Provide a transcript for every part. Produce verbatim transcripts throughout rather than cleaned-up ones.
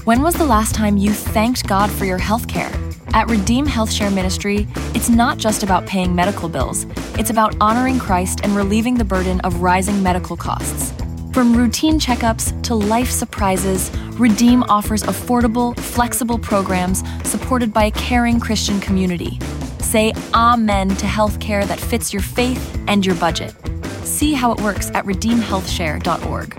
When was the last time you thanked God for your health care? At Redeem Health Share Ministry, it's not just about paying medical bills. It's about honoring Christ and relieving the burden of rising medical costs. From routine checkups to life surprises, Redeem offers affordable, flexible programs supported by a caring Christian community. Say amen to healthcare that fits your faith and your budget. See how it works at redeem health share dot org.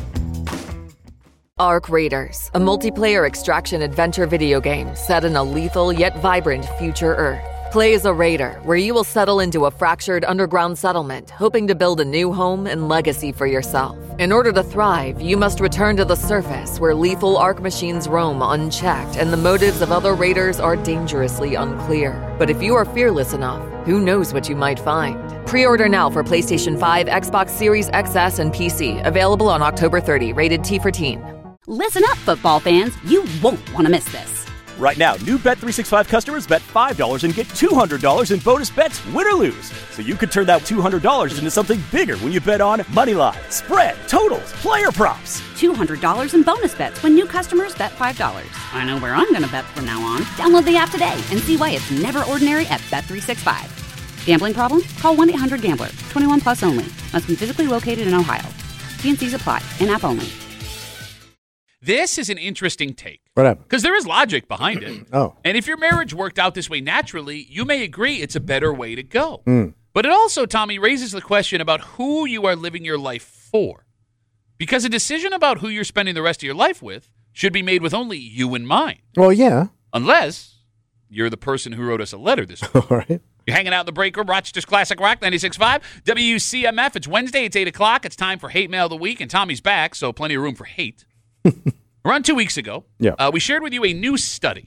Ark Raiders, a multiplayer extraction adventure video game set in a lethal yet vibrant future Earth. Play as a raider, where you will settle into a fractured underground settlement, hoping to build a new home and legacy for yourself. In order to thrive, you must return to the surface, where lethal Ark machines roam unchecked and the motives of other raiders are dangerously unclear. But if you are fearless enough, who knows what you might find? Pre-order now for PlayStation five, Xbox Series X S, and P C. Available on October thirtieth, rated T for teen. Listen up, football fans. You won't want to miss this. Right now, new Bet three sixty-five customers bet five dollars and get two hundred dollars in bonus bets, win or lose. So you could turn that two hundred dollars into something bigger when you bet on moneyline, spread, totals, player props. two hundred dollars in bonus bets when new customers bet five dollars. I know where I'm going to bet from now on. Download the app today and see why it's never ordinary at Bet three sixty-five. Gambling problem? Call one eight hundred gambler. twenty-one plus only. Must be physically located in Ohio. T and C's apply. In-app only. This is an interesting take. What happened? Because there is logic behind it. Oh. And if your marriage worked out this way naturally, you may agree it's a better way to go. Mm. But it also, Tommy, raises the question about who you are living your life for. Because a decision about who you're spending the rest of your life with should be made with only you in mind. Well, yeah. Unless you're the person who wrote us a letter this week. All right. You're hanging out in the break room, Rochester's Classic Rock, ninety-six point five, W C M F. It's Wednesday, it's eight o'clock. It's time for Hate Mail of the Week, and Tommy's back, so plenty of room for hate. Around two weeks ago, yeah. uh, we shared with you a new study.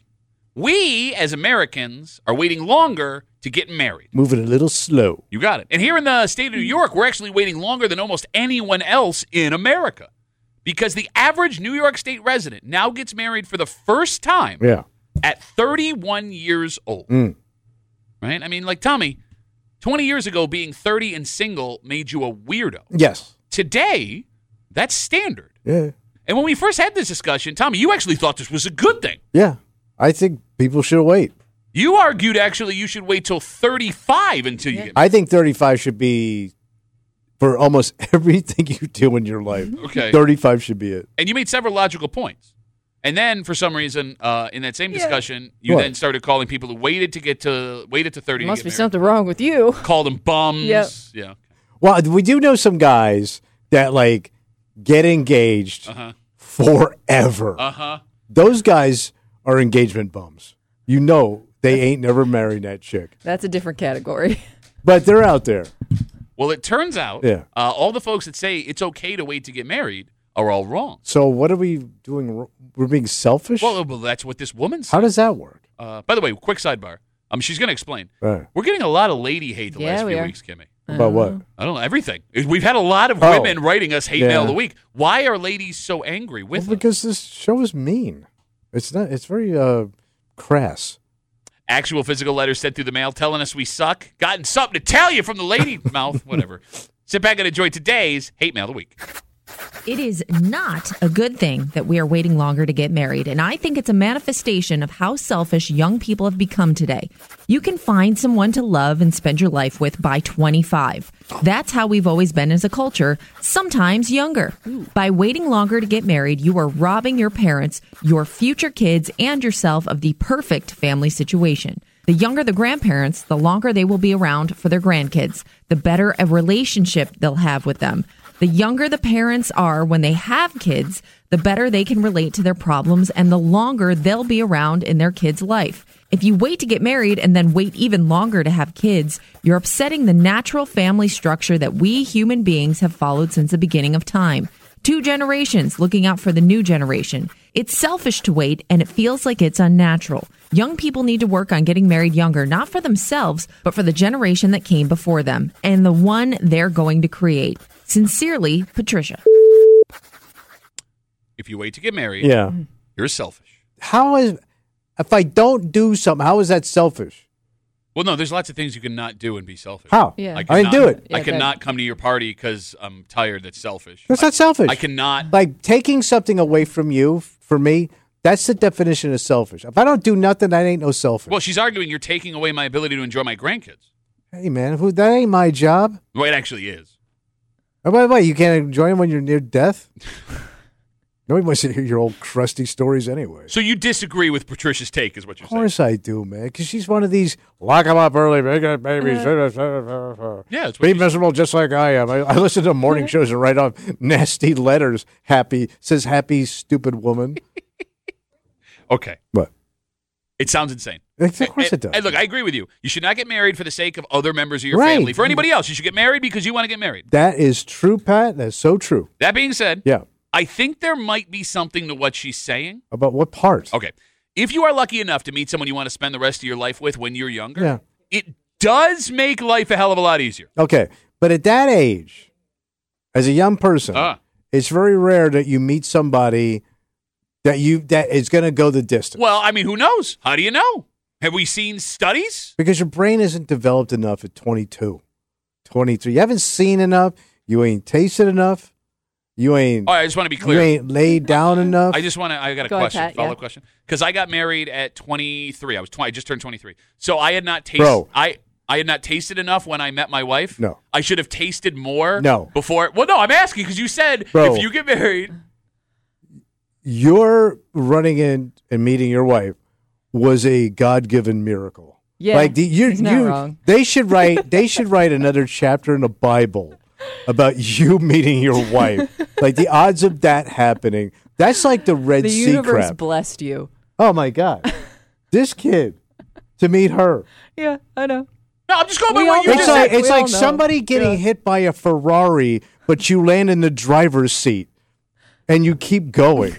We, as Americans, are waiting longer to get married. Moving a little slow. You got it. And here in the state of New York, we're actually waiting longer than almost anyone else in America. Because the average New York State resident now gets married for the first time yeah. at thirty-one years old. Mm. Right? I mean, like, Tommy, twenty years ago, being thirty and single made you a weirdo. Yes. Today, that's standard. Yeah. And when we first had this discussion, Tommy, you actually thought this was a good thing. Yeah. I think people should wait. You argued, actually, you should wait till thirty-five until you get married. I think thirty-five should be for almost everything you do in your life. Okay. thirty-five should be it. And you made several logical points. And then, for some reason, uh, in that same discussion, you What? then started calling people who waited to get to waited to thirty. There must to be get something wrong with you. Called them bums. Yep. Yeah. Well, we do know some guys that, like, get engaged Uh-huh. forever. Uh-huh. Those guys are engagement bums. You know they ain't never married that chick. That's a different category. But they're out there. Well, it turns out Yeah. uh, all the folks that say it's okay to wait to get married are all wrong. So what are we doing? wr- We're being selfish? Well, well that's what this woman said. How does that work? Uh, by the way, quick sidebar. Um, she's going to explain. Right. We're getting a lot of lady hate the Yeah, last we few are. weeks, Kimmy. About what? I don't know, everything. We've had a lot of Oh. women writing us hate Yeah. mail of the week. Why are ladies so angry Well, with us? because this show is mean. It's not. It's very uh, crass. Actual physical letters sent through the mail telling us we suck. Gotten something to tell you from the lady mouth. Whatever. Sit back and enjoy today's hate mail of the week. It is not a good thing that we are waiting longer to get married, and I think it's a manifestation of how selfish young people have become today. You can find someone to love and spend your life with by twenty-five. That's how we've always been as a culture, sometimes younger. By waiting longer to get married, you are robbing your parents, your future kids, and yourself of the perfect family situation. The younger the grandparents, the longer they will be around for their grandkids, the better a relationship they'll have with them. The younger the parents are when they have kids, the better they can relate to their problems and the longer they'll be around in their kid's life. If you wait to get married and then wait even longer to have kids, you're upsetting the natural family structure that we human beings have followed since the beginning of time. Two generations looking out for the new generation. It's selfish to wait, and it feels like it's unnatural. Young people need to work on getting married younger, not for themselves, but for the generation that came before them and the one they're going to create. Sincerely, Patricia. If you wait to get married, Yeah. you're selfish. How is if I don't do something? How is that selfish? Well, no, there's lots of things you can not do and be selfish. How? Yeah. I, I didn't do it. I Yeah, cannot come to your party because I'm tired. That's selfish. That's not selfish. I cannot. Like taking something away from you, for me, That's the definition of selfish. If I don't do nothing, that ain't no selfish. Well, she's arguing you're taking away my ability to enjoy my grandkids. Hey, man, who, that ain't my job. Well, it actually is. Oh, by the way, you can't enjoy them when you're near death? Nobody wants to hear your old crusty stories anyway. So you disagree with Patricia's take, is what you're Of saying? course I do, man, because she's one of these lock them up early, make it babies. Yeah, it's what Be you- miserable just like I am. I, I listen to morning shows and write off nasty letters. Happy, says happy, stupid woman. Okay. What? It sounds insane. Of course and, it does. And look, I agree with you. You should not get married for the sake of other members of your Right. family. For anybody else, you should get married because you want to get married. That is true, Pat. That's so true. That being said, Yeah. I think there might be something to what she's saying. About what part? Okay. If you are lucky enough to meet someone you want to spend the rest of your life with when you're younger, Yeah. it does make life a hell of a lot easier. Okay. But at that age, as a young person, Ah. it's very rare that you meet somebody that you that is going to go the distance. Well, I mean, who knows? How do you know? Have we seen studies? Because your brain isn't developed enough at twenty-two, twenty-three. You haven't seen enough. You ain't tasted enough. You ain't. All right, I just want to be You clear. ain't laid down enough. I just want to. I got a Go ahead, question, Pat, follow yeah. up question, because I got married at twenty-three. I was twenty. I just turned twenty-three, so I had not tasted. Bro. I I had not tasted enough when I met my wife. No. I should have tasted more. No. Before. Well, no, I'm asking because you said Bro. if you get married. Your running in and meeting your wife was a God-given miracle. Yeah, like the, you, he's not you, wrong. They should write. They should write another chapter in the Bible about you meeting your wife. Like the odds of that happening. That's like the Red The Sea universe crab. blessed you. Oh my God, this kid to meet her. Yeah, I know. No, I'm just going by We what all you know. It's just like said. it's We all like know. somebody getting Yeah. hit by a Ferrari, but you land in the driver's seat, and you keep going,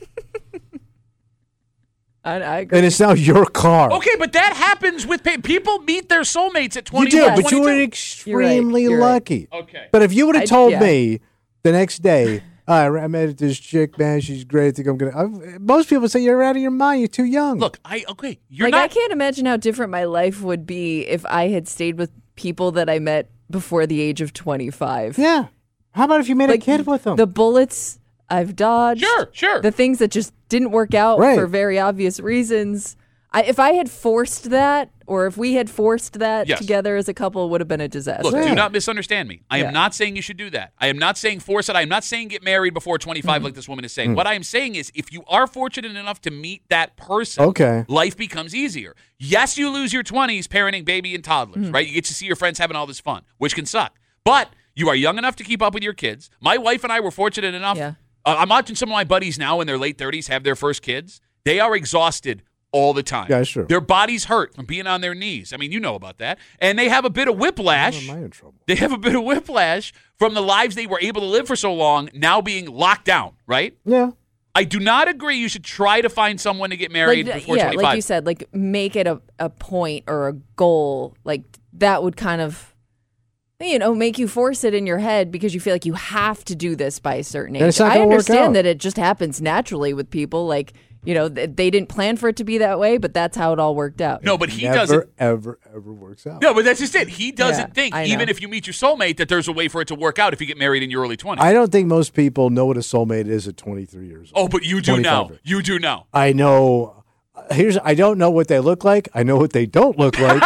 I, I agree. and it's now your car. Okay, but that happens with pa- people meet their soulmates at You twenty. do, Yes. but you were twenty-two. extremely You're right. lucky. Okay. But if you would have I- told yeah. me the next day, "Oh, I met this chick, man, she's great. I think I'm gonna. I, most people say you're out of your mind. You're too young. Look, I okay. You're like not. I can't imagine how different my life would be if I had stayed with people that I met before the age of twenty-five. yeah. How about if you made Like a kid with them? the bullets I've dodged. Sure, sure. The things that just didn't work out Right. for very obvious reasons. I, if I had forced that, or if we had forced that Yes. together as a couple, it would have been a disaster. Look, Yeah. do not misunderstand me. I am Yeah. not saying you should do that. I am not saying force it. I am not saying get married before twenty-five like this woman is saying. What I am saying is if you are fortunate enough to meet that person, Okay. life becomes easier. Yes, you lose your twenties parenting baby and toddlers, right? You get to see your friends having all this fun, which can suck. But you are young enough to keep up with your kids. My wife and I were fortunate enough. Yeah. Uh, I'm watching some of my buddies now in their late thirties have their first kids. They are exhausted all the time. Yeah, that's true. Their bodies hurt from being on their knees. I mean, you know about that. And they have a bit of whiplash. Why am I in trouble? They have a bit of whiplash from the lives they were able to live for so long now being locked down, right? Yeah. I do not agree you should try to find someone to get married like, before yeah, twenty-five. like you said, like make it a, a point or a goal. Like that would kind of, you know, make you force it in your head because you feel like you have to do this by a certain age. And it's not I gonna work out. understand that it just happens naturally with people. Like, you know, th- they didn't plan for it to be that way, but that's how it all worked out. no, but he Never, doesn't. ever, ever works out. No, but that's just it. He doesn't Yeah, think, I even know. if you meet your soulmate, that there's a way for it to work out if you get married in your early twenties. I don't think most people know what a soulmate is at twenty-three years old. oh, but you do now. twenty-five. You do now. I know. Here's. I don't know what they look like. I know what they don't look like.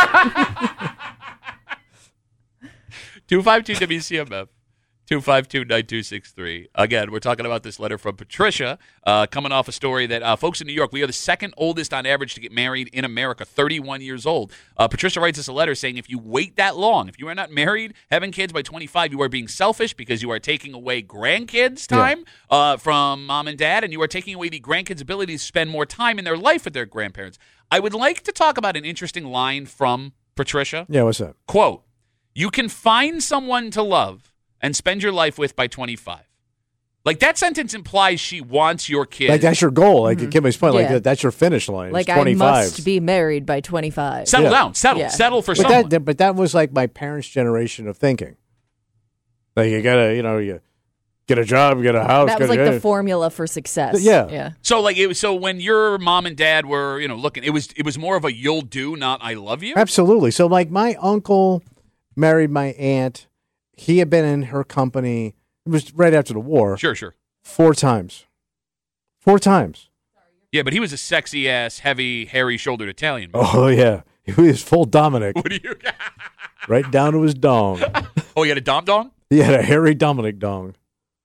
two five two W C M F, two five two, nine two six three. Again, we're talking about this letter from Patricia, uh, coming off a story that uh, folks in New York, we are the second oldest on average to get married in America, thirty-one years old. Uh, Patricia writes us a letter saying if you wait that long, if you are not married, having kids by twenty-five, you are being selfish because you are taking away grandkids' time uh, from mom and dad, and you are taking away the grandkids' ability to spend more time in their life with their grandparents. I would like to talk about an interesting line from Patricia. Yeah. What's that? Quote, you can find someone to love and spend your life with by twenty-five. Like, that sentence implies she wants your kid. Like that's your goal. Like mm Kimmy's point. Like Yeah. that's your finish line. Like It's I twenty-five. must be married by twenty-five. settle Yeah. down. Settle. Yeah. Settle for But someone. that, but that was like my parents' generation of thinking. Like you gotta, you know, you get a job, get a house. That was get like a, the formula for success. Yeah. Yeah. so, like, it was, so when your mom and dad were, you know, looking, it was it was more of a you'll do, not I love you? Absolutely. So, like, my uncle married my aunt. He had been in her company. It was right after the war. Sure, sure. Four times. Four times. Yeah, but he was a sexy ass, heavy, hairy shouldered Italian. Man. Oh yeah, he was full Dominic. What do you? Right down to his dong. Oh, he had a dom dong. He had a hairy Dominic dong.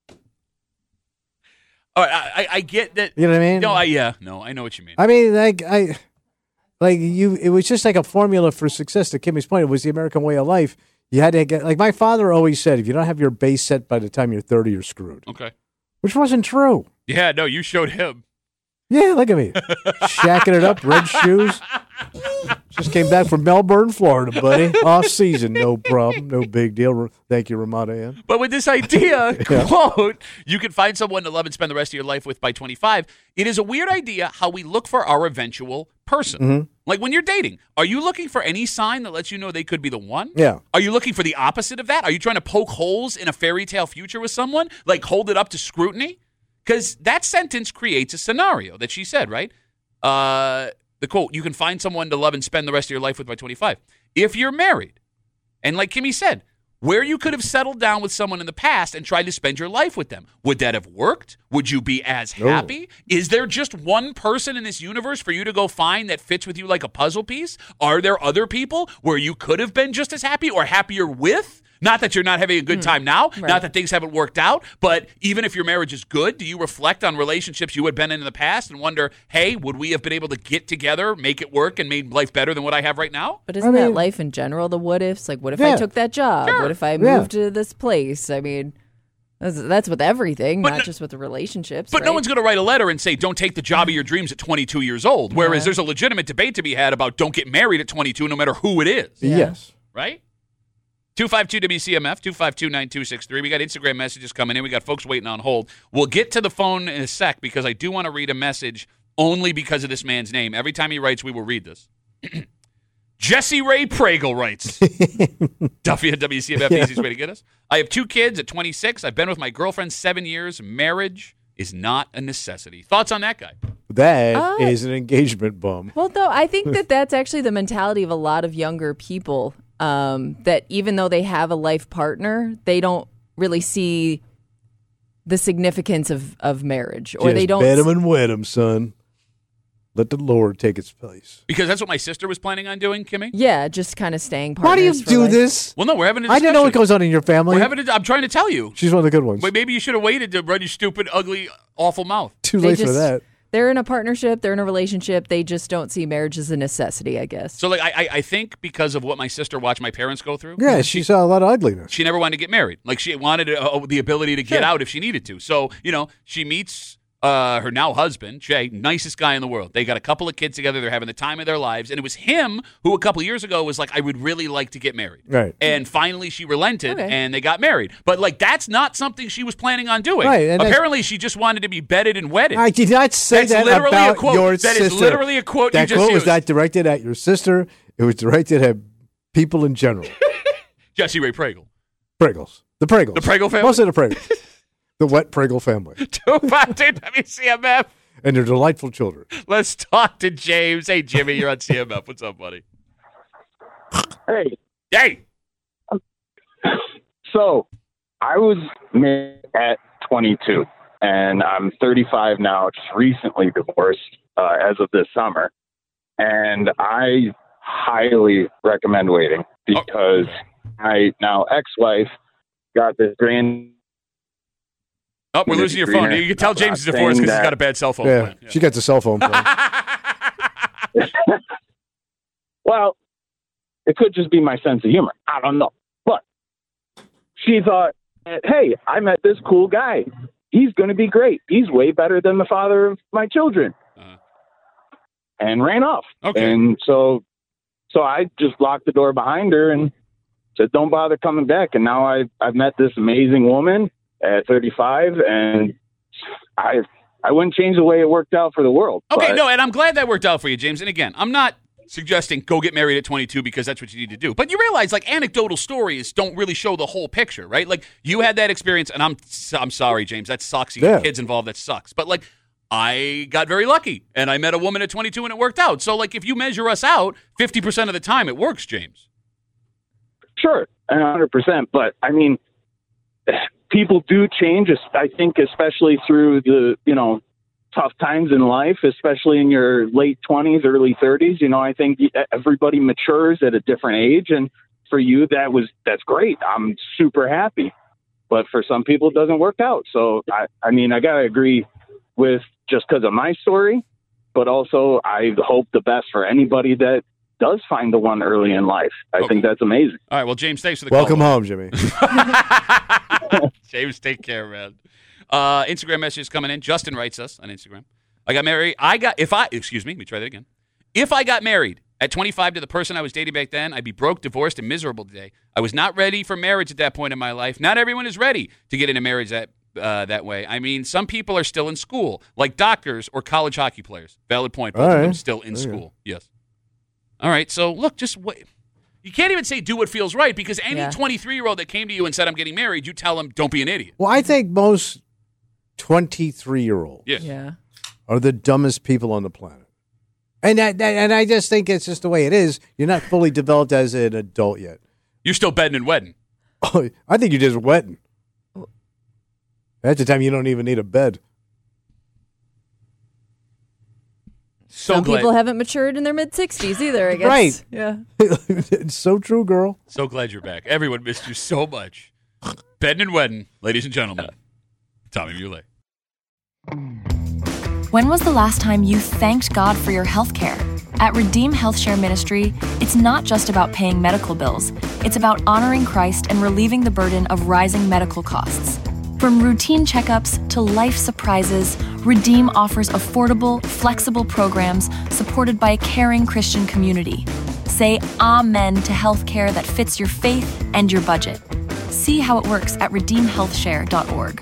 All right, I, I, I get that. You know what I mean? No, I yeah, no, I know what you mean. I mean, like I, like you. It was just like a formula for success. To Kimmy's point, it was the American way of life. You had to get like my father always said: if you don't have your base set by the time you're thirty, you're screwed. Okay, which wasn't true. Yeah, no, you showed him. Yeah, look at me, shacking it up, red shoes. Just came back from Melbourne, Florida, buddy. Off season, no problem, no big deal. Thank you, Ramada Ann. But with this idea, Yeah. quote, you can find someone to love and spend the rest of your life with by twenty-five. It is a weird idea how we look for our eventual person. Mm-hmm. Like when you're dating, are you looking for any sign that lets you know they could be the one? Yeah. Are you looking for the opposite of that? Are you trying to poke holes in a fairy tale future with someone? Like hold it up to scrutiny? Because that sentence creates a scenario that she said, right? Uh, the quote, you can find someone to love and spend the rest of your life with by twenty-five. If you're married, and like Kimmy said, where you could have settled down with someone in the past and tried to spend your life with them, would that have worked? Would you be as No. happy? Is there just one person in this universe for you to go find that fits with you like a puzzle piece? Are there other people where you could have been just as happy or happier with? Not that you're not having a good time now, right. not that things haven't worked out, but even if your marriage is good, do you reflect on relationships you had been in in the past and wonder, hey, would we have been able to get together, make it work, and made life better than what I have right now? But isn't I mean- that life in general, the what ifs? Like, what if Yeah. I took that job? Sure. What if I Yeah. moved to this place? I mean, that's, that's with everything, But not no- just with the relationships. But no right? one's going to write a letter and say, don't take the job of your dreams at twenty-two years old, whereas Yeah. there's a legitimate debate to be had about don't get married at twenty-two no matter who it is, Yeah. Yes. right? two five two W C M F, two five two, nine two six three. We got Instagram messages coming in. We got folks waiting on hold. We'll get to the phone in a sec because I do want to read a message only because of this man's name. Every time he writes, we will read this. Jesse Ray Pragle writes, Duffy at W C M F, the easiest way to get us. I have two kids at twenty-six. I've been with my girlfriend seven years. Marriage is not a necessity. Thoughts on that guy? That is Uh, an engagement bum. Well, though, I think that that's actually the mentality of a lot of younger people. Um, that even though they have a life partner, they don't really see the significance of, of marriage, or Just they don't. bed him and wed him, son. Let the Lord take its place. Because that's what my sister was planning on doing, Kimmy. Yeah, just kind of staying partners. Why do you for do life. this? Well, no, we're having a I discussion. didn't know what goes on in your family. We're having a, I'm trying to tell you. She's one of the good ones. But maybe you should have waited to run your stupid, ugly, awful mouth. Too They late for just- that. They're in a partnership. They're in a relationship. They just don't see marriage as a necessity, I guess. So, like, I, I- I think because of what my sister watched my parents go through. Yeah, she saw a lot of ugliness. She never wanted to get married. Like, she wanted uh, the ability to get out if she needed to. So, you know, she meets uh, her now husband, Jay, nicest guy in the world. They got a couple of kids together. They're having the time of their lives. And it was him who a couple years ago was like, I would really like to get married. Right. And finally she relented Okay. and they got married. But, like, that's not something she was planning on doing. Right, and that's- Apparently she just wanted to be bedded and wedded. I did not say That's that literally a about quote. your That is sister. literally a quote you That just quote was used. not directed at your sister. It was directed at people in general. Jesse Ray Pragle. Pringles. The Pringles. The Pragle family? Most of the Pringles. The wet Pringle family. two five two W C M F. And their delightful children. Let's talk to James. Hey, Jimmy, you're on C M F. What's up, buddy? Hey, Hey. so I was married at twenty-two, and I'm thirty-five now, just recently divorced uh, as of this summer. And I highly recommend waiting because my now ex-wife got this grand. Oh, we're losing your phone. You can tell James is divorced because he's got a bad cell phone Yeah, plan. she gets a cell phone plan. Well, it could just be my sense of humor. I don't know. But she thought, hey, I met this cool guy. He's going to be great. He's way better than the father of my children. Uh-huh. And ran off. Okay. And so so I just locked the door behind her and said, don't bother coming back. And now I've, I've met this amazing woman at thirty-five, and I I wouldn't change the way it worked out for the world. Okay, but- no, and I'm glad that worked out for you, James. And again, I'm not suggesting go get married at twenty-two because that's what you need to do. But you realize, like, anecdotal stories don't really show the whole picture, right? Like, you had that experience, and I'm I'm sorry, James. That sucks. You Yeah. get kids involved. That sucks. But, like, I got very lucky, and I met a woman at twenty-two, and it worked out. So, like, if you measure us out, fifty percent of the time, it works, James. Sure, one hundred percent. But, I mean, people do change, I think, especially through the, you know, tough times in life, especially in your late twenties, early thirties. You know, I think everybody matures at a different age. And for you, that was that's great. I'm super happy. But for some people, it doesn't work out. So, I, I mean, I got to agree with just because of my story, but also I hope the best for anybody that does find the one early in life. I okay. think that's amazing. All right. Well, James, thanks for the Welcome call. home, Jimmy. James, take care, man. Uh, Instagram messages coming in. Justin writes us on Instagram. I got married. I got, if I, excuse me, let me try that again. If I got married at twenty-five to the person I was dating back then, I'd be broke, divorced, and miserable today. I was not ready for marriage at that point in my life. Not everyone is ready to get into marriage that uh, that way. I mean, some people are still in school, like doctors or college hockey players. Valid point. Both All of right. them still in school. Yes. All right. So, look, just wait. You can't even say do what feels right because any Yeah. twenty-three-year-old that came to you and said, I'm getting married, you tell them, don't be an idiot. Well, I think most twenty-three-year-olds Yes. Yeah. are the dumbest people on the planet. And that, that, and I just think it's just the way it is. You're not fully developed as an adult yet. You're still bedding and wedding. Oh, I think you're just wetting. At the time, you don't even need a bed. So Some glad, people haven't matured in their mid-sixties either, I guess. Right. Yeah. It's so true, girl. so glad you're back. Everyone missed you so much. Bedding and wedding, ladies and gentlemen. Tommy Muley. When was the last time you thanked God for your health care? At Redeem Health Share Ministry, it's not just about paying medical bills. It's about honoring Christ and relieving the burden of rising medical costs. From routine checkups to life surprises, Redeem offers affordable, flexible programs supported by a caring Christian community. Say amen to health care that fits your faith and your budget. See how it works at redeem health share dot org.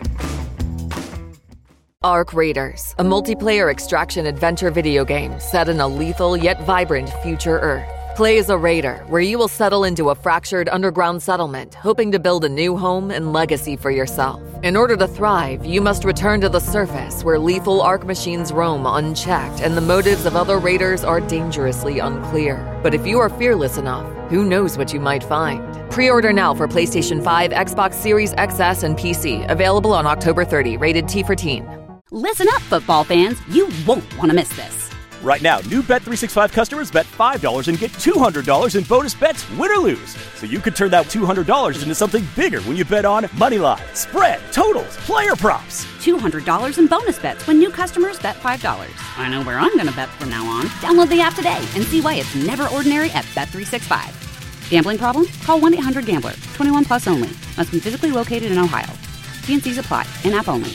Ark Raiders, a multiplayer extraction adventure video game set in a lethal yet vibrant future Earth. Play as a raider, where you will settle into a fractured underground settlement, hoping to build a new home and legacy for yourself. In order to thrive, you must return to the surface, where lethal Ark machines roam unchecked and the motives of other raiders are dangerously unclear. But if you are fearless enough, who knows what you might find? Pre-order now for PlayStation five, Xbox Series X S, and P C. Available on October thirtieth. Rated T for teen. Listen up, football fans. You won't want to miss this. Right now, new Bet three sixty-five customers bet five dollars and get two hundred dollars in bonus bets, win or lose. So you could turn that two hundred dollars into something bigger when you bet on Moneyline, spread, totals, player props. two hundred dollars in bonus bets when new customers bet five dollars. I know where I'm going to bet from now on. Download the app today and see why it's never ordinary at Bet three sixty-five. Gambling problem? Call one eight hundred gambler. twenty-one plus only. Must be physically located in Ohio. T and C's apply. In-app only.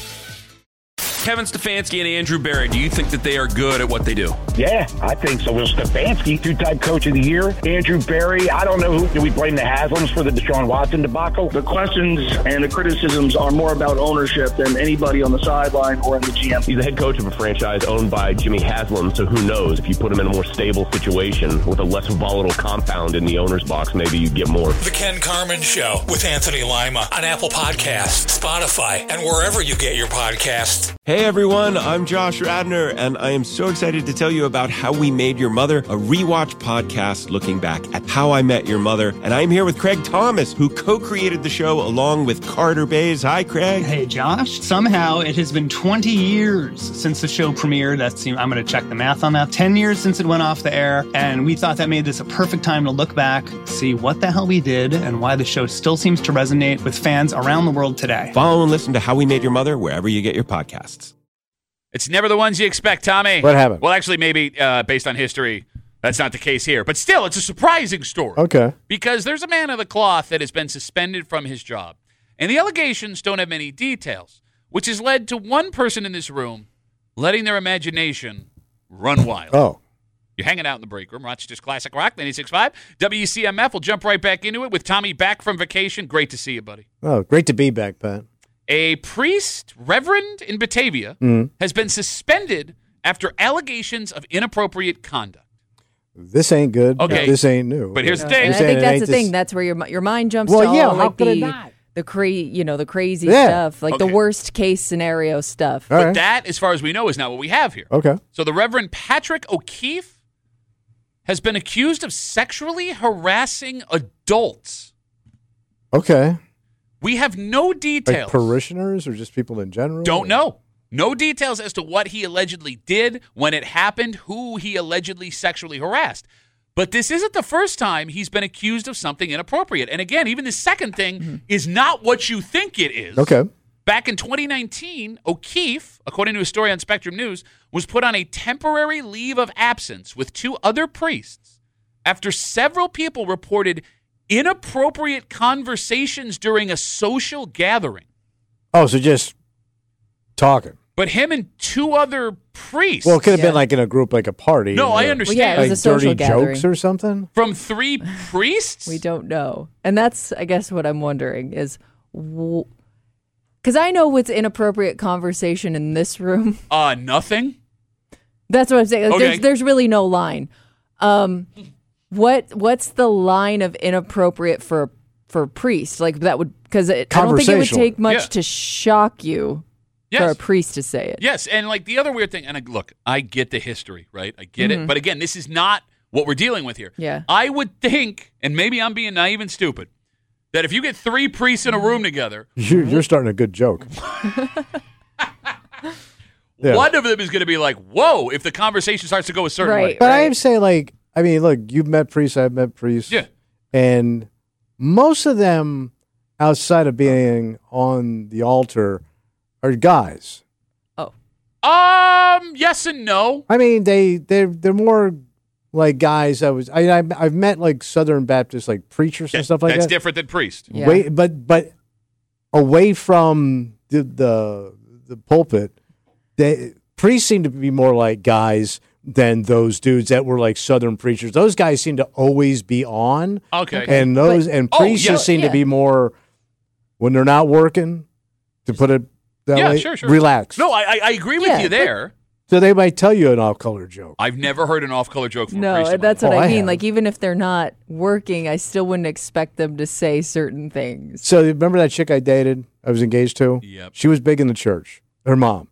Kevin Stefanski and Andrew Berry, do you think that they are good at what they do? Yeah, I think so. Well, Stefanski, two-time coach of the year. Andrew Berry, I don't know who. Do we blame the Haslams for the Deshaun Watson debacle? The questions and the criticisms are more about ownership than anybody on the sideline or in the G M. He's the head coach of a franchise owned by Jimmy Haslam, so who knows? If you put him in a more stable situation with a less volatile compound in the owner's box, maybe you get more. The Ken Carman Show with Anthony Lima on Apple Podcasts, Spotify, and wherever you get your podcasts. Hey everyone, I'm Josh Radner, and I am so excited to tell you about How We Made Your Mother, a rewatch podcast looking back at How I Met Your Mother. And I'm here with Craig Thomas, who co-created the show along with Carter Bays. Hi, Craig. Hey, Josh. Somehow it has been twenty years since the show premiered. That's, I'm going to check the math on that. ten years since it went off the air, and we thought that made this a perfect time to look back, see what the hell we did, and why the show still seems to resonate with fans around the world today. Follow and listen to How We Made Your Mother wherever you get your podcasts. It's never the ones you expect, Tommy. What happened? Well, actually, maybe uh, based on history, that's not the case here. But still, it's a surprising story. Okay. Because there's a man of the cloth that has been suspended from his job. And the allegations don't have many details, which has led to one person in this room letting their imagination run wild. Oh. You're hanging out in the break room. Rochester's Classic Rock, ninety-six point five. W C M F will jump right back into it with Tommy back from vacation. Great to see you, buddy. Oh, great to be back, Pat. A priest, reverend in Batavia, mm. has been suspended after allegations of inappropriate conduct. This ain't good. Okay. This ain't new. But here's yeah. the thing. And I think that's the thing. That's where your your mind jumps well, to all yeah, like how could the, it not? the cra- you know, the crazy yeah. stuff, like okay. the worst case scenario stuff. But right. that, as far as we know, is not what we have here. Okay. So the Reverend Patrick O'Keefe has been accused of sexually harassing adults. Okay. We have no details. Like parishioners or just people in general? Don't know. No details as to what he allegedly did, when it happened, who he allegedly sexually harassed. But this isn't the first time he's been accused of something inappropriate. And again, even the second thing mm-hmm. is not what you think it is. Okay. Back in twenty nineteen, O'Keefe, according to a story on Spectrum News, was put on a temporary leave of absence with two other priests after several people reported inappropriate conversations during a social gathering. Oh, so just talking. But him and two other priests. Well, it could have yeah. been like in a group, like a party. No, I understand. Well, yeah, it was like a social dirty gathering. jokes or something? From three priests? We don't know. And that's, I guess, what I'm wondering is, because I know what's inappropriate conversation in this room. Uh, nothing? That's what I'm saying. Like, okay. There's, there's really no line. Um, what What's the line of inappropriate for for a priest? Like that would, because I don't think it would take much yeah. to shock you. Yes. For a priest to say it. Yes, and like the other weird thing, and I, look, I get the history, right? I get Mm-hmm. it. But again, this is not what we're dealing with here. Yeah. I would think, and maybe I'm being naive and stupid, that if you get three priests in a room together. You're, you're starting a good joke. yeah. One of them is going to be like, whoa, if the conversation starts to go a certain right, way. But right. I am saying, like, I mean, look, you've met priests, I've met priests. Yeah. And most of them, outside of being on the altar, are guys. Um, yes and no. I mean, they they're they're more like guys. I was I I've, I've met like Southern Baptist like preachers and That- stuff like that's that. different than priest. Yeah. Wait, but but away from the the, the pulpit, they priests seem to be more like guys than those dudes that were like Southern preachers. Those guys seem to always be on. Okay. And those But- and Oh, priests yeah. just seem Yeah. to be more when they're not working. To put it that Yeah, way, sure, sure. relax. No, I, I- I agree with Yeah, you but- there. So they might tell you an off-color joke. I've never heard an off-color joke from a No, priest. in my that's life. what Oh, I I mean. have. Like, even if they're not working, I still wouldn't expect them to say certain things. So remember that chick I dated? I was engaged to. Yep. She was big in the church. Her mom,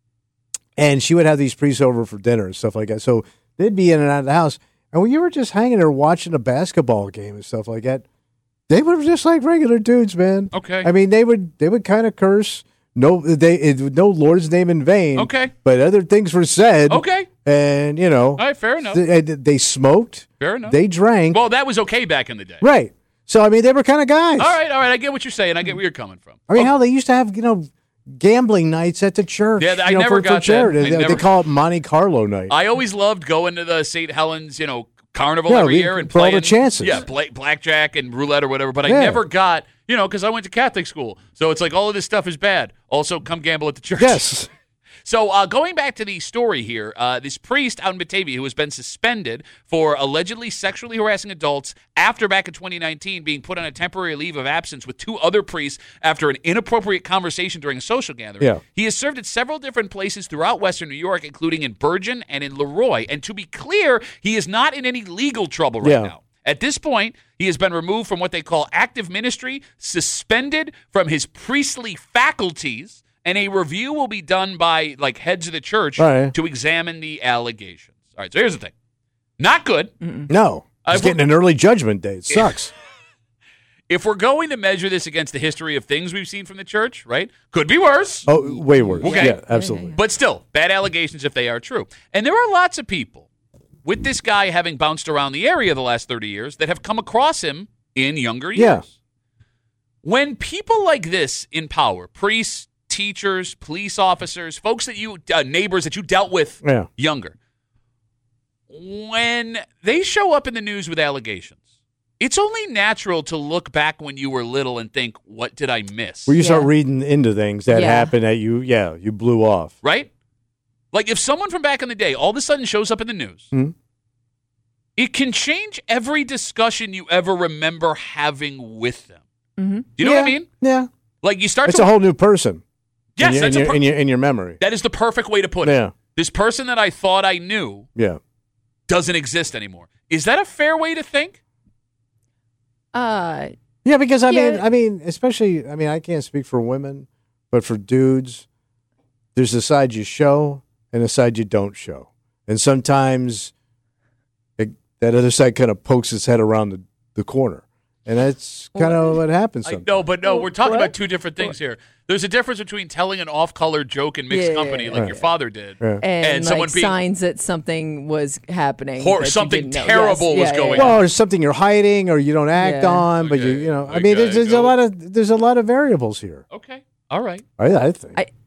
and she would have these priests over for dinner and stuff like that. So they'd be in and out of the house. And when you were just hanging there watching a basketball game and stuff like that, they were just like regular dudes, man. Okay. I mean, they would they would kind of curse. No, they it, no Lord's name in vain. Okay. But other things were said. Okay. And you know, All right, fair enough. they, they smoked. Fair enough. They drank. Well, that was okay back in the day. Right. So I mean, they were kind of guys. All right, all right. I get what you're saying. I get where you're coming from. I mean, how they used to have, you know, gambling nights at the church. Yeah, I you know, never for, got for that. charity. I They, never- they call it Monte Carlo night. I always loved going to the Saint Helens, you know, carnival Yeah, every we- year and for all the playing chances. Yeah, play, blackjack and roulette or whatever. But I Yeah. never got, you know, because I went to Catholic school, so it's like all of this stuff is bad. Also, come gamble at the church. Yes. So uh, going back to the story here, uh, this priest out in Batavia who has been suspended for allegedly sexually harassing adults after back in twenty nineteen being put on a temporary leave of absence with two other priests after an inappropriate conversation during a social gathering. Yeah. He has served at several different places throughout Western New York, including in Bergen and in Leroy. And to be clear, he is not in any legal trouble right Yeah. now. At this point, he has been removed from what they call active ministry, suspended from his priestly faculties, and a review will be done by like heads of the church All right. to examine the allegations. All right, so here's the thing. Not good. No. I He's will- getting an early judgment day. It sucks. If we're going to measure this against the history of things we've seen from the church, right? Could be worse. Oh, way worse. Okay. Yeah, absolutely. But still, bad allegations if they are true. And there are lots of people with this guy having bounced around the area the last thirty years that have come across him in younger years. Yeah. When people like this in power, priests, teachers, police officers, folks that you, uh, neighbors that you dealt with Yeah. younger, when they show up in the news with allegations, it's only natural to look back when you were little and think, what did I miss? Where you start Yeah. reading into things that Yeah. happened that you, yeah, you blew off. Right? Like if someone from back in the day all of a sudden shows up in the news, Mhm. it can change every discussion you ever remember having with them. Mm-hmm. Do you know what I Yeah. mean? Yeah. Like you start It's to a whole new person. Yes, in your, that's in a your, per- in your, in your memory. that is the perfect way to put it. Yeah. This person that I thought I knew Yeah. doesn't exist anymore. Is that a fair way to think? Uh, Yeah, because I mean, Yeah. I mean, especially, I mean, I can't speak for women, but for dudes, there's a side you show and a side you don't show, and sometimes it, that other side kind of pokes its head around the, the corner. And that's kind of what happens I sometimes. know, but no, we're talking What? about two different things here. There's a difference between telling an off-color joke in mixed Yeah, company like right. your father did, Yeah. And, and like someone being signs that something was happening. Or that you something didn't know. terrible Yes. was yeah, going yeah, on. Well, there's something you're hiding or you don't act Yeah. on, but you Okay, you know, I okay, mean, there's, there's a go. lot of there's a lot of variables here. Okay, all right. I, I think. I-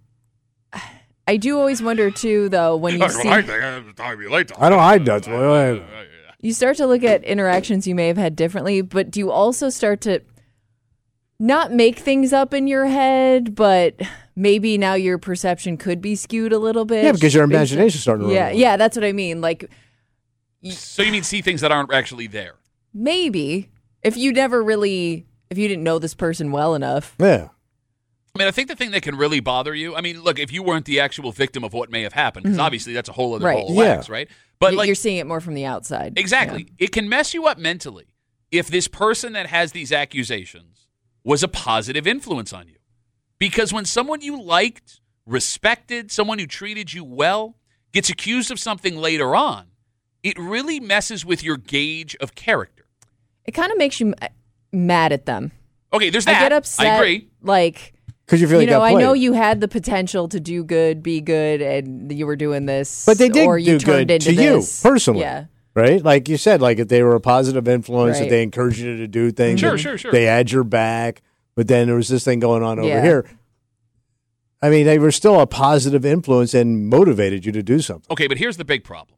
I do always wonder too, though, when you see I think I'm talking to you later. I don't hide nuts. Well, I- you start to look at interactions you may have had differently, but do you also start to not make things up in your head, but maybe now your perception could be skewed a little bit? Yeah, because your based on- imagination's starting to run Yeah, wild. yeah, that's what I mean. Like So you mean see things that aren't actually there? maybe if you never really, if you didn't know this person well enough. Yeah. I mean, I think the thing that can really bother you, I mean, look, if you weren't the actual victim of what may have happened, because Mhm. obviously that's a whole other Right. ball of Yeah. wax, right? But Y- like, you're seeing it more from the outside. exactly, it can mess you up mentally if this person that has these accusations was a positive influence on you. Because when someone you liked, respected, someone who treated you well, gets accused of something later on, it really messes with your gauge of character. It kind of makes you m- mad at them. Okay, there's I that. get upset. I agree. Like, Because you feel you like know, got I know played. you had the potential to do good, be good, and you were doing this. But they did or you do turned good into to you this. personally. Yeah. Right? Like you said, like if they were a positive influence, Right. if they encouraged you to do things, Sure, and sure, sure. they had your back, but then there was this thing going on over Yeah. here. I mean, they were still a positive influence and motivated you to do something. Okay, but here's the big problem.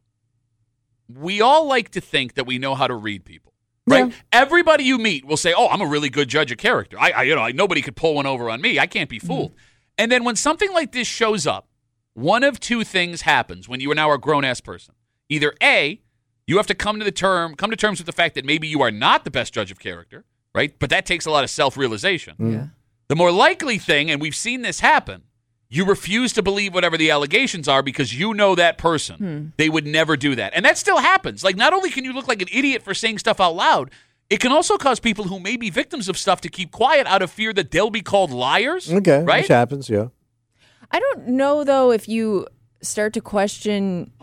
We all like to think that we know how to read people, right? Yeah. Everybody you meet will say, "Oh, I'm a really good judge of character. I, I you know, I, nobody could pull one over on me. I can't be fooled." And then when something like this shows up, one of two things happens when you are now a grown-ass person. Either A, you have to come to the term, come to terms with the fact that maybe you are not the best judge of character, right? But that takes a lot of self-realization. Yeah. The more likely thing, and we've seen this happen, you refuse to believe whatever the allegations are because you know that person. Hmm. They would never do that. And that still happens. Like, not only can you look like an idiot for saying stuff out loud, it can also cause people who may be victims of stuff to keep quiet out of fear that they'll be called liars. Okay, right? which happens, yeah. I don't know, though, if you start to question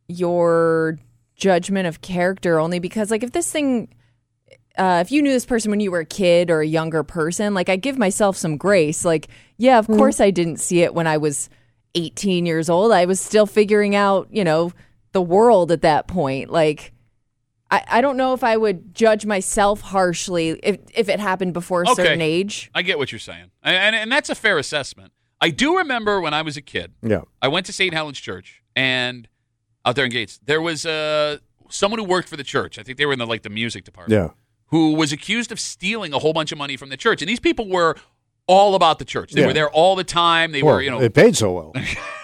your judgment of character only because, like, if this thing, uh, if you knew this person when you were a kid or a younger person, like, I give myself some grace. Like, yeah, of course I didn't see it when I was eighteen years old. I was still figuring out, you know, the world at that point. Like, I, I don't know if I would judge myself harshly if, if it happened before a Okay. certain age. I get what you're saying. And, and, and that's a fair assessment. I do remember when I was a kid, Yeah. I went to Saint Helens Church, and out there in Gates, there was uh, someone who worked for the church. I think they were in the like the music department. Yeah. Who was accused of stealing a whole bunch of money from the church. And these people were all about the church. They Yeah. were there all the time. They Well, were, you know, they paid so well.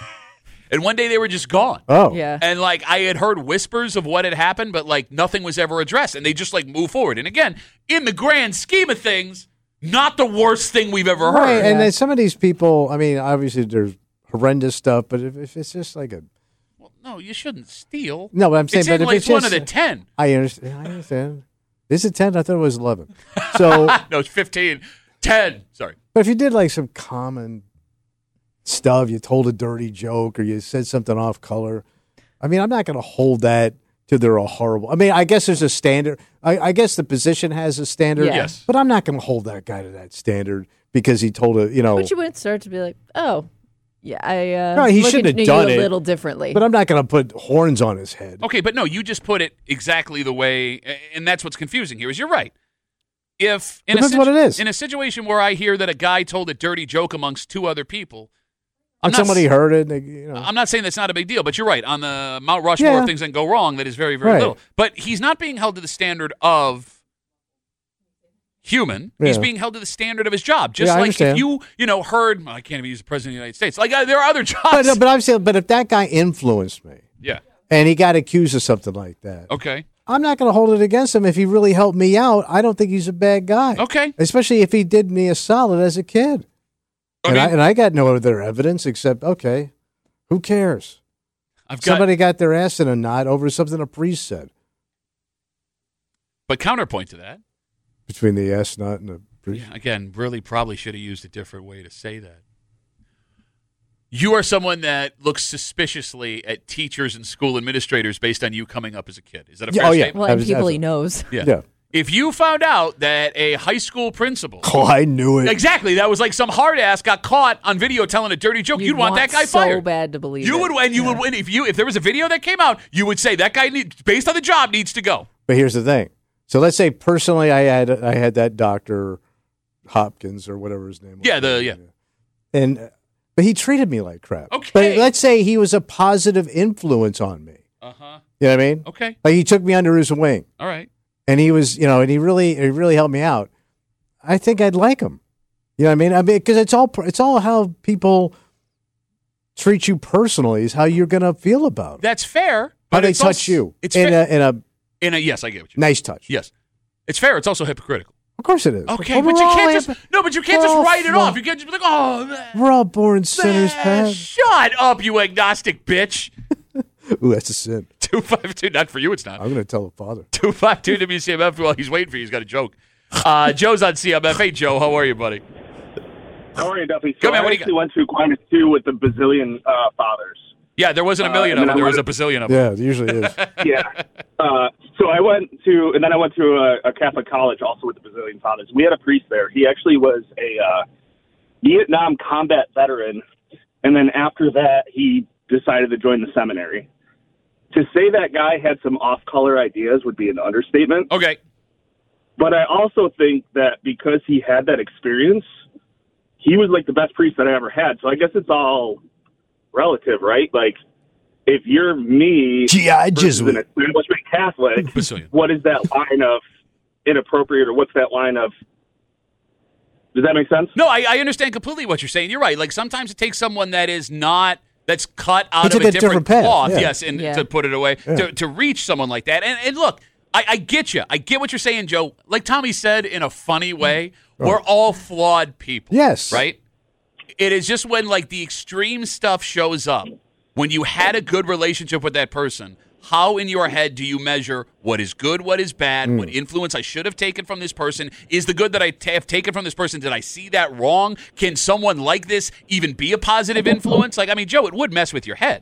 and one day they were just gone. Oh. Yeah. And like I had heard whispers of what had happened, but like nothing was ever addressed. And they just like moved forward. And again, in the grand scheme of things, not the worst thing we've ever heard. Right, and then some of these people, I mean, obviously there's horrendous stuff, but if, if it's just like a No, you shouldn't steal. no, but I'm saying, it's but in if like it's one just, of the ten. I understand. I understand. Is it ten? I thought it was eleven. So, no, it's fifteen. ten. Sorry. but if you did like some common stuff, you told a dirty joke or you said something off color. I mean, I'm not going to hold that to they're a horrible. I mean, I guess there's a standard. I, I guess the position has a standard. Yeah. Yes. But I'm not going to hold that guy to that standard because he told a, you know. But you wouldn't start to be like, oh, yeah, I uh, No, he look shouldn't at have you done a it. little differently. But I'm not going to put horns on his head. Okay, but no, you just put it exactly the way, and that's what's confusing here. Is you're right. If in Depends a what it is. in a situation where I hear that a guy told a dirty joke amongst two other people, I'm When not somebody s- heard it, they, you know. I'm not saying that's not a big deal, but you're right. On the Mount Rushmore Yeah. of things that go wrong, that is very, very Right. little. But he's not being held to the standard of human. He's Yeah. being held to the standard of his job. Just Yeah, I like if understand. you, you know, heard, well, I can't even use the president of the United States. Like uh, there are other jobs. But, no, but I'm saying, but if that guy influenced me yeah. and he got accused of something like that, Okay. I'm not going to hold it against him if he really helped me out. I don't think he's a bad guy. Okay. Especially if he did me a solid as a kid. I and, mean- I, and I got no other evidence except, okay, who cares? I've got, Somebody got their ass in a knot over something a priest said. but counterpoint to that. Between the ass knot and the priest. Yeah, again, really probably should have used a different way to say that. You are someone that looks suspiciously at teachers and school administrators based on you coming up as a kid. Is that a Yeah, fair oh, yeah. statement? well, and Abs- people he absolutely. knows. Yeah. Yeah. If you found out that a high school principal, Oh, I knew it. exactly, that was like some hard ass got caught on video telling a dirty joke, you'd, You'd want, that guy so fired. bad to believe You it. would, and you Yeah. would win if you if there was a video that came out, you would say that guy needs, based on the job, needs to go. But here's the thing. So let's say personally, I had I had that Doctor Hopkins or whatever his name was. Yeah, the yeah. And uh, but he treated me like crap. Okay. But let's say he was a positive influence on me. Uh huh. You know what I mean? Okay. Like he took me under his wing. All right. And he was, you know, and he really, he really helped me out. I think I'd like him. You know what I mean? I mean, because it's all, it's all how people treat you personally is how you're going to feel about it. That's fair. How But they it's touch also, you It's in fair. a, in a In a yes, I get what you. nice touch. Yes, it's fair. It's also hypocritical. Of course it is. Okay, Well, but we're you all can't hip- just no, but you can't we're just all write it flo- off. You can't just be like, oh, man, We're all born sinners, Pat. shut up, you agnostic bitch. Ooh, that's a sin. Two five two. Not for you. It's not. I'm going to tell the father. Two five two W C M F. Well, he's waiting for you. He's got a joke. Uh, Joe's on C M F. Hey, Joe, how are you, buddy? How are you, Duffy? So Come on, I what do you actually went to Climate two with the bazillion uh, fathers. Yeah, there wasn't a million Uh, of and them. then There I was a went- bazillion of Yeah, them. it usually is. yeah. Uh, so I went to, and then I went to a, a Catholic college also with the Bazillion Fathers. We had a priest there. He actually was a uh, Vietnam combat veteran, and then after that, he decided to join the seminary. To say that guy had some off-color ideas would be an understatement. Okay. But I also think that because he had that experience, he was like the best priest that I ever had. So I guess it's all relative, right? Like, if you're me, G I versus Jesuit. an establishment Catholic, Bazillion. what is that line of inappropriate, or what's that line of? Does that make sense? No, I, I understand completely what you're saying. You're right. Like sometimes it takes someone that is not that's cut out He of took a a different, different path, cloth, yeah. yes, and Yeah. to put it away Yeah. to, to reach someone like that. And, and look, I, I get you. I get what you're saying, Joe. Like Tommy said, in a funny way, we're all flawed people. Yes. Right. It is just when like the extreme stuff shows up, when you had a good relationship with that person. How in your head do you measure what is good, what is bad, Mm. what influence I should have taken from this person? Is the good that I t- have taken from this person, did I see that wrong? Can someone like this even be a positive influence? Like, I mean, Joe, it would mess with your head.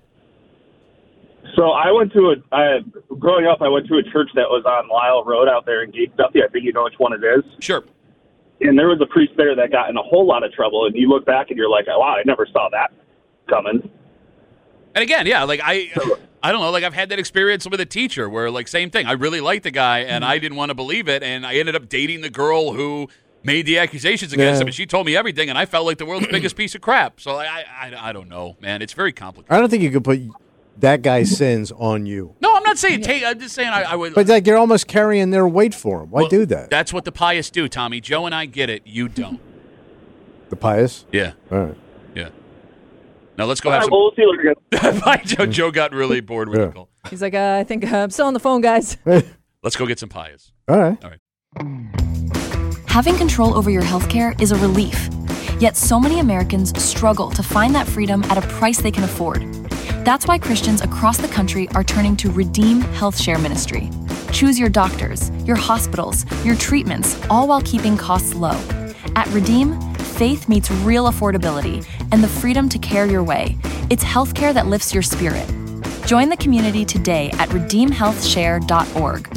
So I went to a, I, growing up, I went to a church that was on Lyle Road out there in Gate Duffy. I think you know which one it is. Sure. And there was a priest there that got in a whole lot of trouble. And you look back and you're like, wow, I never saw that coming. And again, yeah, like I I don't know, like I've had that experience with a teacher where like same thing. I really liked the guy and I didn't want to believe it, and I ended up dating the girl who made the accusations against Yeah. him, and she told me everything, and I felt like the world's biggest piece of crap. So I, I I don't know, man. It's very complicated. I don't think you could put that guy's sins on you. No, I'm not saying take. I'm just saying I, I would. But like you're almost carrying their weight for him. Why Well, do that? That's what the pious do, Tommy. Joe and I get it. You don't. The pious? Yeah. All right. Yeah. Now let's go All have right, some. well, we'll see you later. Bye, Joe. Joe got really bored with Yeah. the call. He's like, uh, I think uh, I'm still on the phone, guys. Let's go get some pious. All right. All right. Having control over your healthcare is a relief. Yet so many Americans struggle to find that freedom at a price they can afford. That's why Christians across the country are turning to Redeem Health Share Ministry. Choose your doctors, your hospitals, your treatments, all while keeping costs low. At Redeem, faith meets real affordability and the freedom to care your way. It's healthcare that lifts your spirit. Join the community today at redeem health share dot org.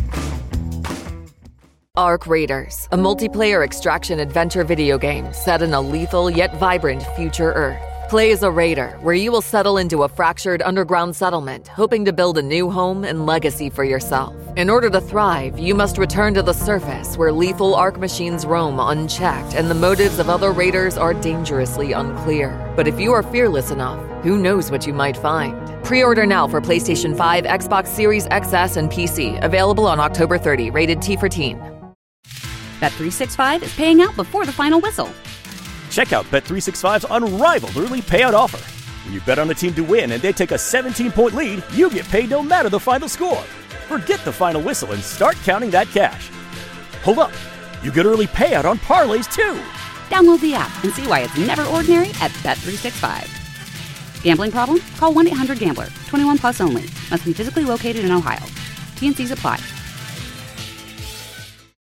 Ark Raiders, a multiplayer extraction adventure video game set in a lethal yet vibrant future Earth. Play as a raider, where you will settle into a fractured underground settlement, hoping to build a new home and legacy for yourself. In order to thrive, you must return to the surface, where lethal Ark machines roam unchecked and the motives of other raiders are dangerously unclear. But if you are fearless enough, who knows what you might find? Pre-order now for PlayStation five, Xbox Series X S, and P C. Available on October thirtieth. Rated T for teen. Bet three sixty-five is paying out before the final whistle. Check out Bet three sixty-five's unrivaled early payout offer. When you bet on a team to win and they take a seventeen-point lead, you get paid no matter the final score. Forget the final whistle and start counting that cash. Hold up. You get early payout on parlays, too. Download the app and see why it's never ordinary at Bet three sixty-five. Gambling problem? Call one eight hundred gambler. twenty-one plus only. Must be physically located in Ohio. T and C's apply.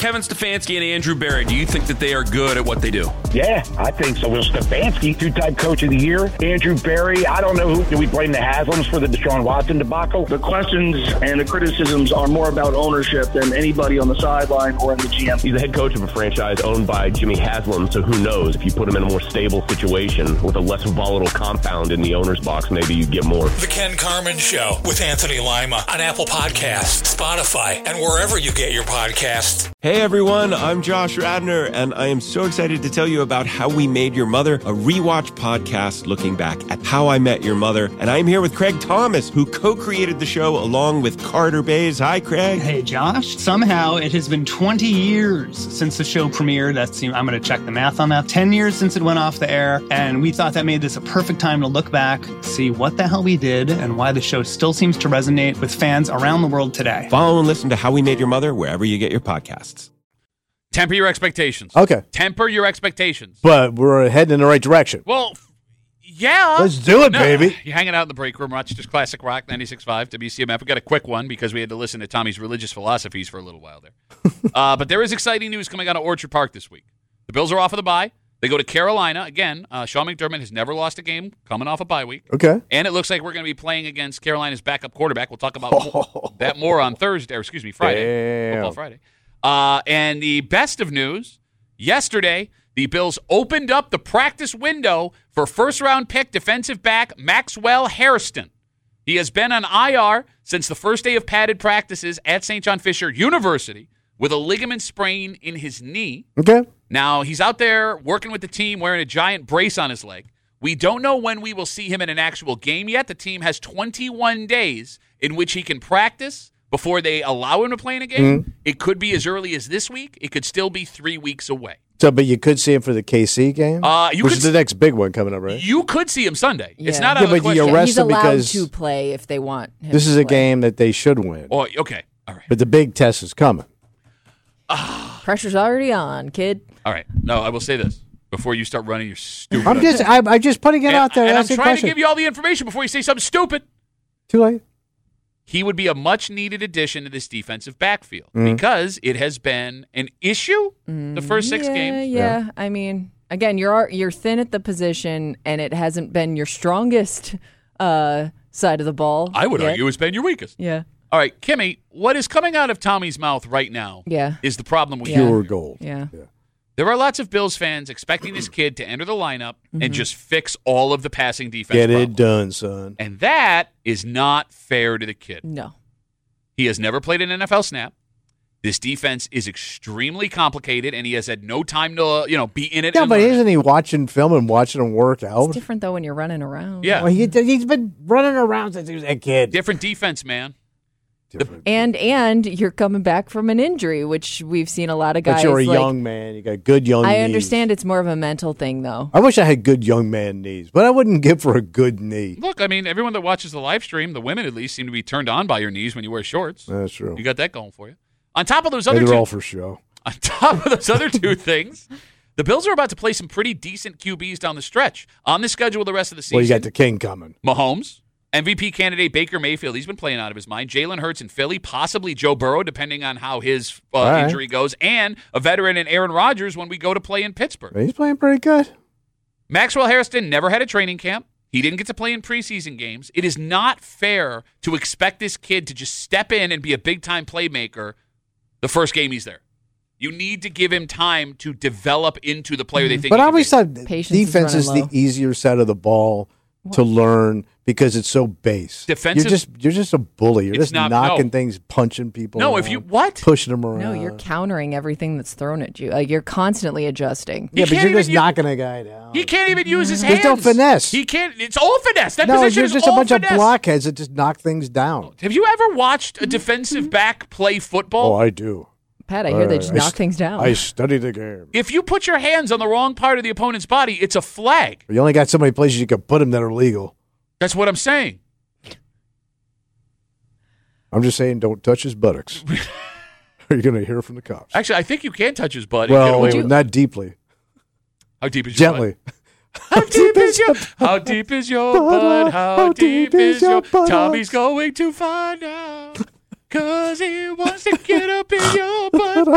Kevin Stefanski and Andrew Berry, do you think that they are good at what they do? Yeah, I think so. Will Stefanski, two-time coach of the year. Andrew Berry, I don't know who. Do we blame the Haslams for the Deshaun Watson debacle? The questions and the criticisms are more about ownership than anybody on the sideline or in the G M. He's the head coach of a franchise owned by Jimmy Haslam, so who knows? If you put him in a more stable situation with a less volatile compound in the owner's box, maybe you get more. The Ken Carmen Show with Anthony Lima on Apple Podcasts, Spotify, and wherever you get your podcasts. Hey everyone, I'm Josh Radner, and I am so excited to tell you about How We Made Your Mother, a rewatch podcast looking back at How I Met Your Mother. And I'm here with Craig Thomas, who co-created the show along with Carter Bays. Hi, Craig. Hey, Josh. Somehow it has been twenty years since the show premiered. That's, I'm going to check the math on that. ten years since it went off the air, and we thought that made this a perfect time to look back, see what the hell we did, and why the show still seems to resonate with fans around the world today. Follow and listen to How We Made Your Mother wherever you get your podcasts. Temper your expectations. Okay. Temper your expectations. But we're heading in the right direction. Well, yeah. Let's do it, No, baby. You're hanging out in the break room, Rochester's Classic Rock, ninety-six point five, W C M F. We got a quick one because we had to listen to Tommy's religious philosophies for a little while there. uh, but there is exciting news coming out of Orchard Park this week. The Bills are off of the bye. They go to Carolina. Again, uh, Sean McDermott has never lost a game coming off a bye week. Okay. And it looks like we're going to be playing against Carolina's backup quarterback. We'll talk about more, that more on Thursday, or excuse me, Friday. Damn. Football Friday. Uh, and the best of news, yesterday, the Bills opened up the practice window for first-round pick defensive back Maxwell Hairston. He has been on I R since the first day of padded practices at Saint John Fisher University with a ligament sprain in his knee. Okay. Now, he's out there working with the team wearing a giant brace on his leg. We don't know when we will see him in an actual game yet. The team has twenty-one days in which he can practice before they allow him to play in a game. Mm-hmm. It could be as early as this week. It could still be three weeks away. So, but you could see him for the K C game, Uh, you which could is the next big one coming up, right? You could see him Sunday. It's Yeah. not Yeah, out of the but question. you arrest He's him allowed because to play if they want him this to is a play. game that they should win. Oh, okay. All right. But the big test is coming. Pressure's already on, kid. All right. No, I will say this before you start running your stupid. I'm just, I'm, I'm just putting it and, out there. And I'm That's the trying to question. give you all the information before you say something stupid. Too late. He would be a much-needed addition to this defensive backfield Mhm. because it has been an issue the first six yeah, games. Yeah, I mean, again, you're you're thin at the position, and it hasn't been your strongest uh, side of the ball. I would yet. argue it's been your weakest. Yeah. All right, Kimmy, what is coming out of Tommy's mouth right now Yeah. is the problem we Pure have. gold. Yeah. There are lots of Bills fans expecting this kid to enter the lineup Mm-hmm. and just fix all of the passing defense Get problems. it done, son. And that is not fair to the kid. No. He has never played an N F L snap. This defense is extremely complicated, and he has had no time to, uh, you know, be in it. Yeah, and but learn it. isn't he watching film and watching them work out? It's different, though, when you're running around. Yeah. Well, he, he's been running around since he was a kid. Different defense, man. And and you're coming back from an injury, which we've seen a lot of guys. But you're a like, young man. You got good young I knees. understand it's more of a mental thing, though. I wish I had good young man knees, but I wouldn't give for a good knee. Look, I mean, everyone that watches the live stream, the women at least, seem to be turned on by your knees when you wear shorts. That's true. You got that going for you. On top of those other Maybe two, they're all for show. on top of those other two things, the Bills are about to play some pretty decent Q Bs down the stretch on the schedule the rest of the season. Well, you got the king coming. Mahomes, M V P candidate Baker Mayfield, he's been playing out of his mind. Jalen Hurts in Philly, possibly Joe Burrow, depending on how his uh, All right. injury goes, and a veteran in Aaron Rodgers when we go to play in Pittsburgh. He's playing pretty good. Maxwell Hairston never had a training camp. He didn't get to play in preseason games. It is not fair to expect this kid to just step in and be a big-time playmaker the first game he's there. You need to give him time to develop into the player they think But he I can always be. thought Patience is defense is, running the easier side of the ball to learn because it's so base. Defensive- You're just you're just a bully. You're It's just not- knocking no. things, punching people. No, if around, you what? pushing them around. No, you're countering everything that's thrown at you. Like you're constantly adjusting. yeah, He but can't you're even just use- knocking a guy down. He can't even use his There's hands. no finesse. He can't. It's all finesse. That no, position you're is just a all bunch finesse. of blockheads that just knock things down. Have you ever watched a defensive back play football? Oh, I do. Pat, I hear they Uh, just I knock st- things down. I study the game. If you put your hands on the wrong part of the opponent's body, it's a flag. You only got so many places you can put them that are legal. That's what I'm saying. I'm just saying, don't touch his buttocks. Are you going to hear from the cops? Actually, I think you can touch his butt. and get Well, away with- not deeply. How deep is your Gently. butt? How deep is your How deep is your butt? How deep is your Tommy's going to find out. Cause he wants to get up in your butt.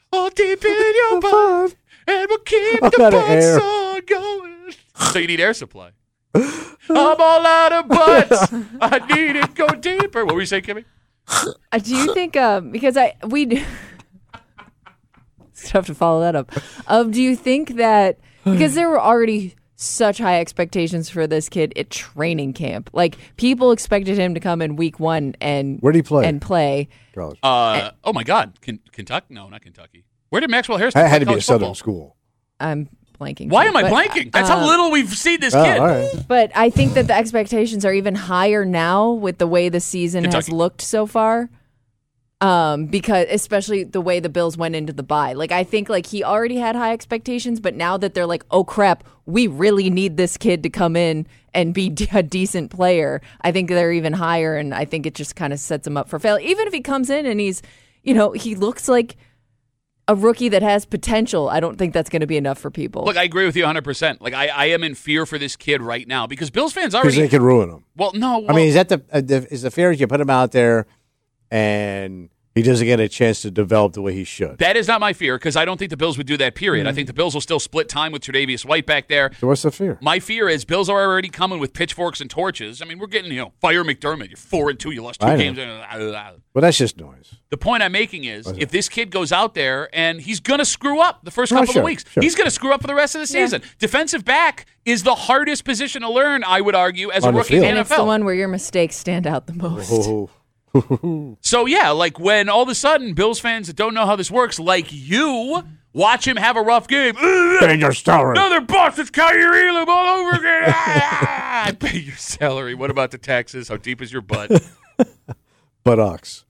all deep in your butt, and we'll keep I'm the out of air. butts on going. So you need air supply. I'm all out of butts. I need it go deeper. What were you saying, Kimmy? Uh, do you think, um, because I, we, do, it's tough to follow that up. Um, do you think that, because there were already such high expectations for this kid at training camp, like people expected him to come in week one and where did he play? And play. College. Uh, oh my God, Ken- Kentucky? No, not Kentucky. Where did Maxwell Harrison? I had to be a college Southern football? school. I'm blanking. Why too, am I but, blanking? That's uh, how little we've seen this Oh, kid. all right. But I think that the expectations are even higher now with the way the season has Kentucky. looked so far. Um, because especially the way the Bills went into the bye. Like I think like he already had high expectations, but now that they're like, oh crap, we really need this kid to come in and be a decent player. I think they're even higher, and I think it just kind of sets him up for failure. Even if he comes in and he's, you know, he looks like a rookie that has potential, I don't think that's going to be enough for people. Look, I agree with you one hundred percent. Like, I, I am in fear for this kid right now because Bills fans Because already... they could ruin him. Well, no. I mean, is that the, uh, the is the fear you put him out there and he doesn't get a chance to develop the way he should? That is not my fear because I don't think the Bills would do that, period. Mm. I think the Bills will still split time with Tre'Davious White back there. So what's the fear? My fear is Bills are already coming with pitchforks and torches. I mean, we're getting, you know, fire McDermott. You're four and two. You lost two I know. games. Well, that's just noise. The point I'm making is if this kid goes out there and he's going to screw up the first Oh, couple sure, of weeks, sure. he's going to screw up for the rest of the season. Defensive back is the hardest position to learn, I would argue, as On a the rookie in field. the and N it's F L. the one where your mistakes stand out the most. Oh. So, yeah, like when all of a sudden Bills fans that don't know how this works, like you, watch him have a rough game. Pay your salary. Another Boston's Kyrie Elam all over again. Ah, I pay your salary. What about the taxes? How deep is your butt? Buttocks.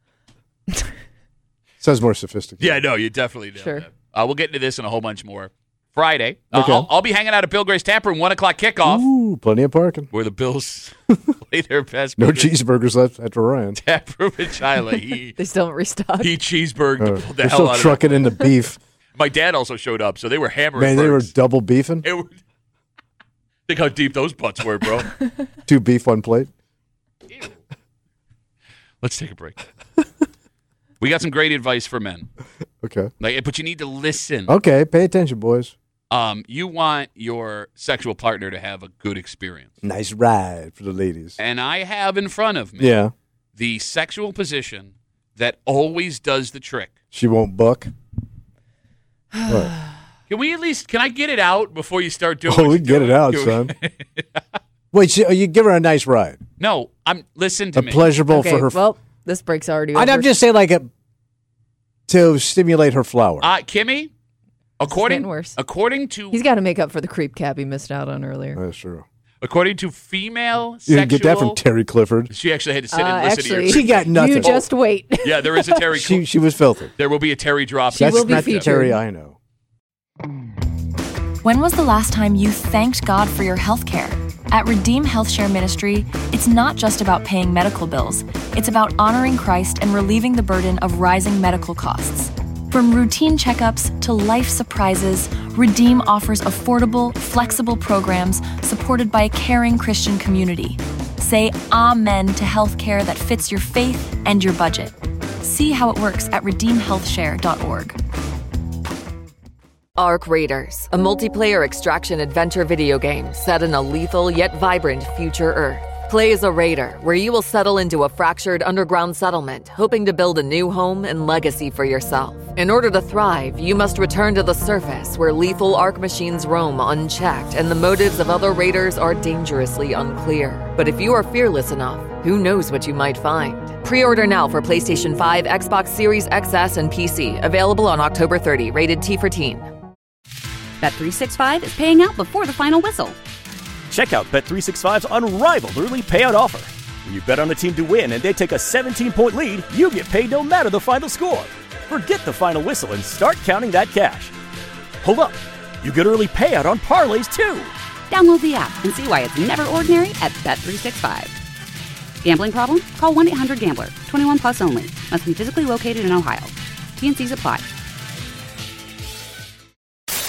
Sounds more sophisticated. Yeah, no, you definitely know Sure. that. Uh, we'll get into this and a whole bunch more. Friday, uh, Okay. I'll, I'll be hanging out at Bill Gray's Tap Room, one o'clock kickoff, Ooh, plenty of parking. where the Bills play their best. No Bill Gray's cheeseburgers left after Ryan. Tap Room in Chile. He, They still don't restock. he cheeseburged Uh, the, the they're hell still out of trucking in the beef. it. My dad also showed up, so they were hammering Man, they were birds. double beefing. It were- Think how deep those butts were, bro. Two beef, one plate. Let's take a break. We got some great advice for men, Okay. like, but you need to listen. Okay, pay attention, boys. Um, you want your sexual partner to have a good experience. Nice ride for the ladies. And I have in front of me Yeah. the sexual position that always does the trick. She won't buck. What? Can we at least, can I get it out before you start doing Oh, what we you're get it doing? out, Can we- son. Wait, so you give her a nice ride. No, I'm, listen to A me. pleasurable Okay, for her. well, this break's already I- over. I'm just saying, like, a, to stimulate her flower. Uh, Kimmy, according, getting worse. according to, He's got to make up for the creep cap he missed out on earlier. That's true. according to female You sexual, didn't get that from Terry Clifford. she actually had to sit Uh, and listen to actually, your She got nothing. You just wait. Yeah, there is a Terry. She she was filthy. there will be a Terry drop. She That's will be not the featured. Terry I know. When was the last time you thanked God for your health care? At Redeem Health Share Ministry, it's not just about paying medical bills. It's about honoring Christ and relieving the burden of rising medical costs. From routine checkups to life surprises, Redeem offers affordable, flexible programs supported by a caring Christian community. Say amen to health care that fits your faith and your budget. See how it works at redeem health share dot org. Arc Raiders, a multiplayer extraction adventure video game set in a lethal yet vibrant future Earth. Play as a raider, where you will settle into a fractured underground settlement, hoping to build a new home and legacy for yourself. In order to thrive, you must return to the surface, where lethal Arc machines roam unchecked and the motives of other raiders are dangerously unclear. But if you are fearless enough, who knows what you might find? Pre-order now for PlayStation five, Xbox Series X S, and P C. Available on October thirtieth, rated T for teen. Bet three sixty-five is paying out before the final whistle. Check out Bet three sixty-five's unrivaled early payout offer. When you bet on a team to win and they take a seventeen-point lead, you get paid no matter the final score. Forget the final whistle and start counting that cash. Hold up. You get early payout on parlays, too. Download the app and see why it's never ordinary at Bet three sixty-five. Gambling problem? Call one eight hundred gambler. twenty-one plus only. Must be physically located in Ohio. T and C's apply.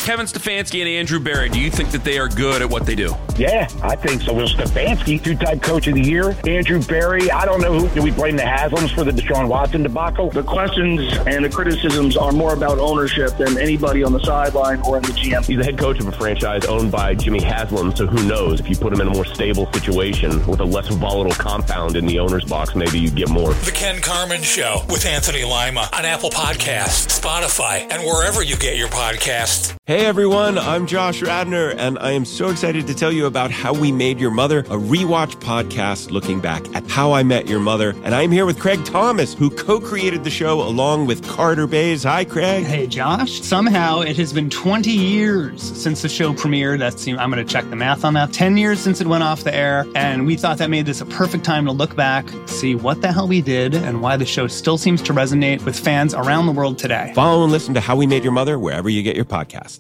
Kevin Stefanski and Andrew Berry, do you think that they are good at what they do? Yeah, I think so. Will Stefanski, two-time coach of the year. Andrew Berry, I don't know who. Do we blame the Haslams for the Deshaun Watson debacle? The questions and the criticisms are more about ownership than anybody on the sideline or in the G M. He's the head coach of a franchise owned by Jimmy Haslam, so who knows? If you put him in a more stable situation with a less volatile compound in the owner's box, maybe you get more. The Ken Carman Show with Anthony Lima on Apple Podcasts, Spotify, and wherever you get your podcasts. Hey everyone, I'm Josh Radner, and I am so excited to tell you about How We Made Your Mother, a rewatch podcast looking back at How I Met Your Mother. And I'm here with Craig Thomas, who co-created the show along with Carter Bays. Hi, Craig. Hey, Josh. Somehow it has been twenty years since the show premiered. That's, I'm going to check the math on that. ten years since it went off the air, and we thought that made this a perfect time to look back, see what the hell we did, and why the show still seems to resonate with fans around the world today. Follow and listen to How We Made Your Mother wherever you get your podcasts.